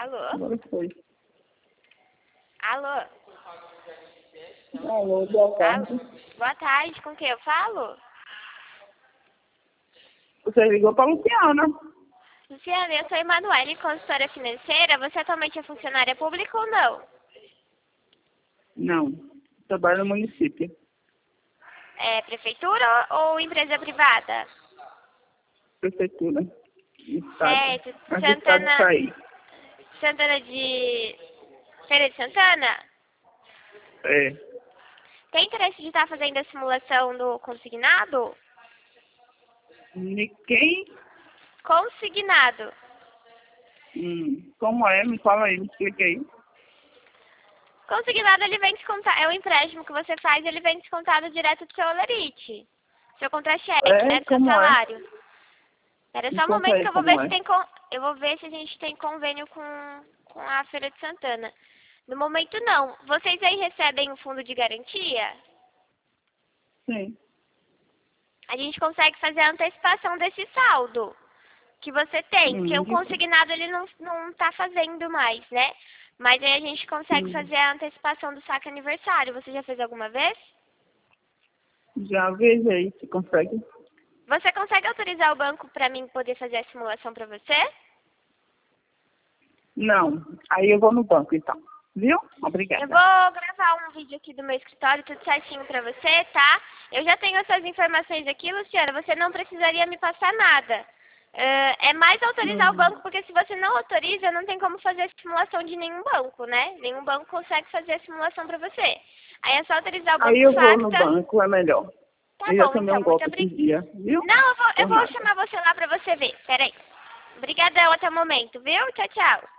Alô? Agora foi. Alô? Alô, boa tarde. Alô? Boa tarde, com quem eu falo? Você ligou para a Luciana. Luciana, eu sou Emanuele, consultora financeira. Você atualmente é funcionária pública ou não? Não. Trabalho no município. É prefeitura ou empresa privada? Prefeitura. Estado. Certo. Mas o estado sair. Santana de... Feira de Santana? É. Tem interesse de estar fazendo a simulação do consignado? De quem? Consignado. Como é? Me fala aí, me explica aí. Consignado, ele vem descontado, é o empréstimo que você faz, ele vem descontado direto do seu holerite. Seu contra-cheque, né, do seu Como salário. Espera só um Conta momento aí que eu vou como ver se é. tem eu vou ver se a gente tem convênio com a Feira de Santana. No momento não. Vocês aí recebem o fundo de garantia? Sim. A gente consegue fazer a antecipação desse saldo que você tem, porque o consignado ele não tá fazendo mais, né? Mas aí a gente consegue fazer a antecipação do saque aniversário. Você já fez alguma vez? Já veja aí se consegue. Você consegue autorizar o banco para mim poder fazer a simulação para você? Não. Aí eu vou no banco então. Viu? Obrigada. Eu vou gravar um vídeo aqui do meu escritório, tudo certinho pra você, tá? Eu já tenho essas informações aqui, Luciana, você não precisaria me passar nada. É mais autorizar o banco, porque se você não autoriza, não tem como fazer a simulação de nenhum banco, né? Nenhum banco consegue fazer a simulação pra você. Aí é só autorizar o banco. Aí eu vou no banco, é melhor. Tá Eu já bom, tomei então, um muito golpe obrigada. esses dias, viu? Não, eu Por vou nada. chamar você lá pra você ver. Peraí. Obrigadão até o momento, viu? Tchau, tchau.